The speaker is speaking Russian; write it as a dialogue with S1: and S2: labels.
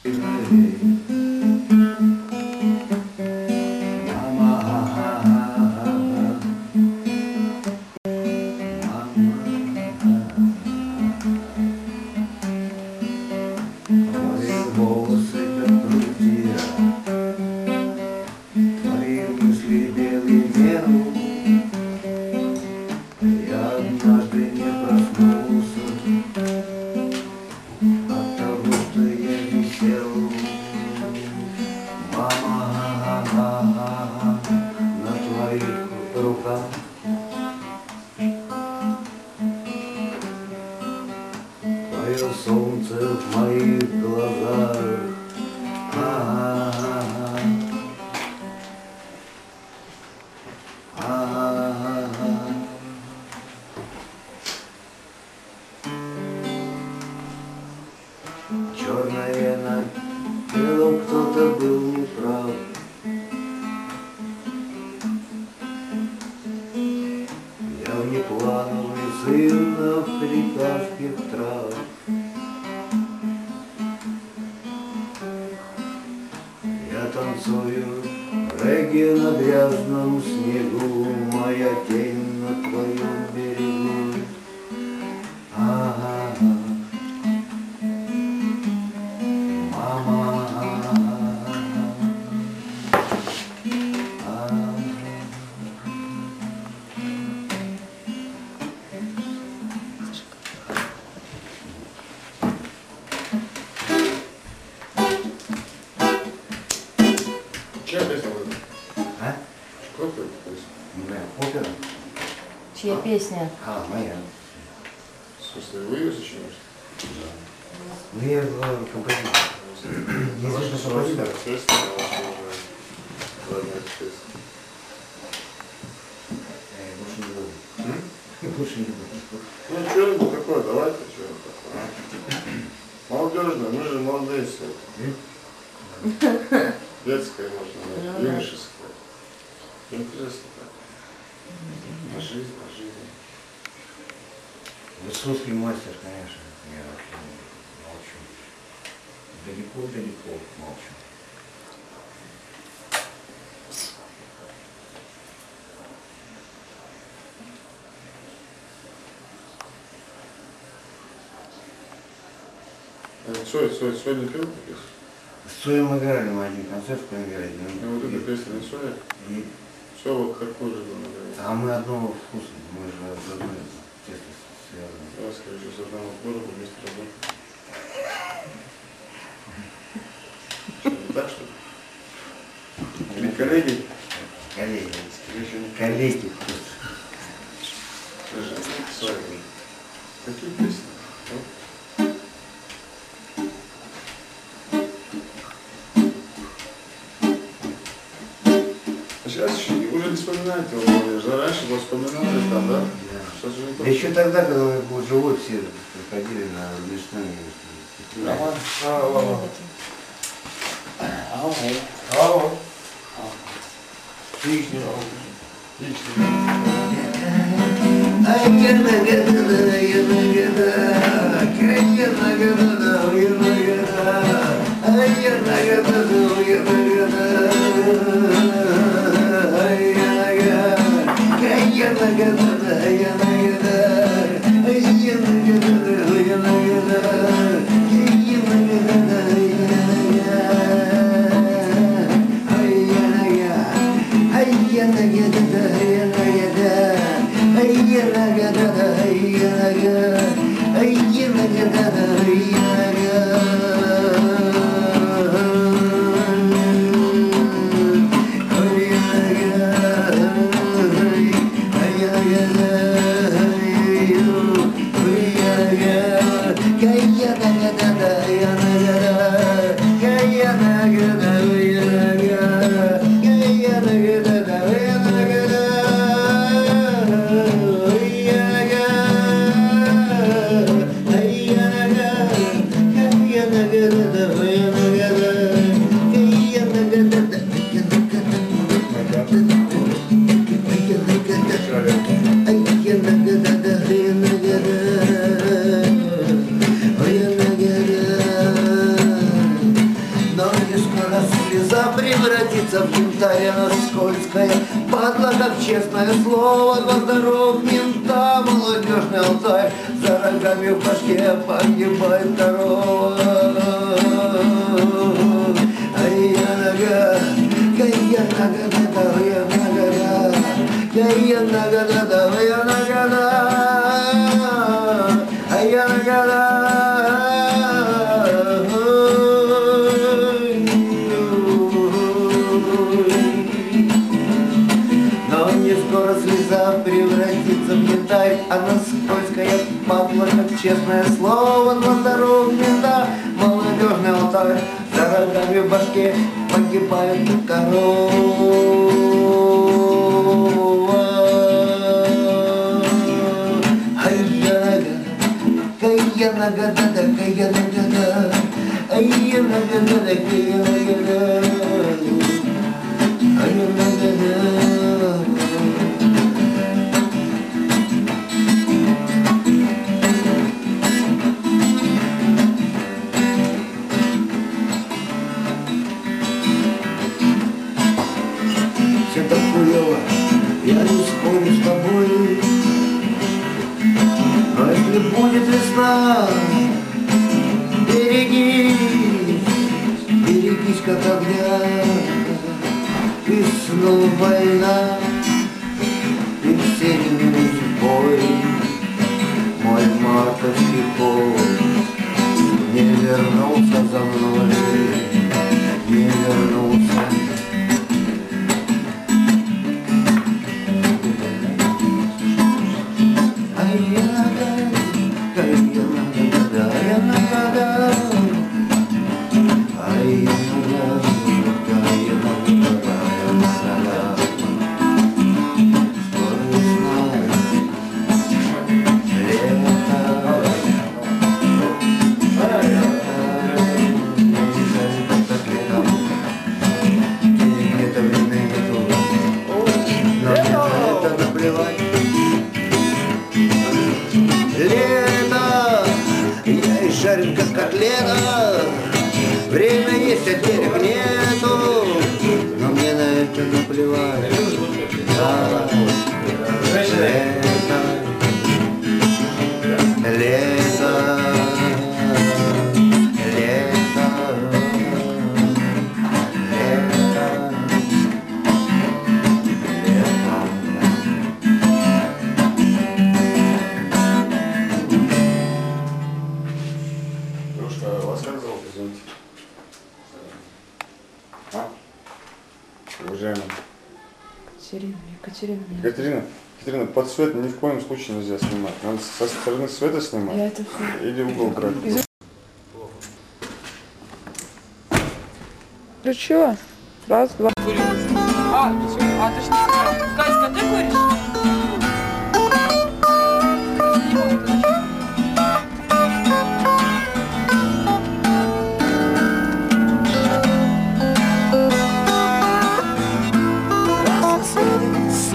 S1: Солнце в моих глазах. Черное на белом, кто-то был неправ. Я внеплановый сын африканских трав. Я танцую регги на грязном снегу, моя тень на твоем берегу. Мама.
S2: Чья песня это?
S1: А?
S2: Кто это песня?
S1: Да, опера.
S3: Чья песня?
S1: Моя.
S2: В смысле, вы ее сочиняете?
S1: Да. Ну, я композитор. Известный композитор.
S2: Естественно, я вас уважаю.
S1: Больше не буду. Больше не буду.
S2: Ну, что-нибудь такое, давайте что-нибудь такое. Молодежное, мы же молодые все. Детское можно, юношеское. Интересно так. По жизни, по жизни.
S1: Высоцкий мастер, конечно. Я вообще молчу. Далеко молчу.
S2: Сегодня пел песня?
S1: С Цоем мы играли на один концерт в Калининграде.
S2: Ну вот эта песня не Соя? Все вот такое же было, наверное.
S1: А мы одного вкуса, мы же с одной тесто связаны.
S2: Я скажу, с одного города вместе работаем. Не так, что ли? Или коллеги?
S1: Коллеги.
S2: Скажи, Соя, какие песни? Сейчас еще уже не вспоминаете его молодежь. Раньше вы вспоминали там, да? Сейчас же не то.
S1: Еще тогда, когда он был живой, все приходили на Различные.
S2: Роман?
S1: Ay, слеза превратится в янтарь, она скользкая падла, как честное слово. Глаз дорог мента, молодежный алтарь, за рогами в башке погибает корова. Ай-я нога, ай-я нога, ай-я нога, ай-я нога, ай-я нога, ай-я нога. Скоро слеза превратится в янтарь, она скользкая падла, как честное слово. На дорогу мента, молодежный алтарь, за рогами в башке погибает корова. Ай-я нога, да-да, ай-я нога, да, ай-я нога, да-да, ай-я нога, да, ай-я нога, да. Все так хуёво, я не спорю с тобой. Но если будет весна, берегись, берегись как огня. И снова война, и все не бой. Мой мартовский поезд не вернулся за мной, не вернулся. Лето, я и жарен как котлета. Время есть, а денег нету, но мне на это наплевать. Лето, лето, лето, лето,
S2: Девушка, а вас как зовут, извините? А? Уважаемая.
S3: Екатерина.
S2: Екатерина, под свет ни в коем случае нельзя снимать. Надо со стороны света снимать.
S3: Я это все.
S2: Или угол брать.
S4: Включила. Раз, два.
S5: А, точно. Катька, ты куришь?